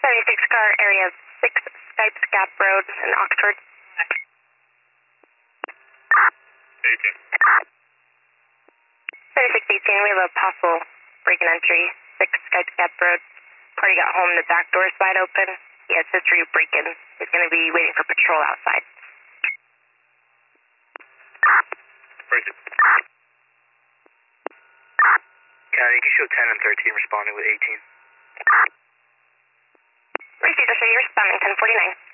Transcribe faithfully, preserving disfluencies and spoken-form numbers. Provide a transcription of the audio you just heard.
seventy-six car, area six, Skypes Gap Road in Oxford. eighteen. seventy-six eighteen, we have a possible break and entry, six Skypes Gap Road. Party got home, the back door's wide open. Yeah, it says for you break-in. He's going to be waiting for patrol outside. Break it. County, you can show ten and thirteen responding with eighteen. Received, I'll show you responding ten forty-nine.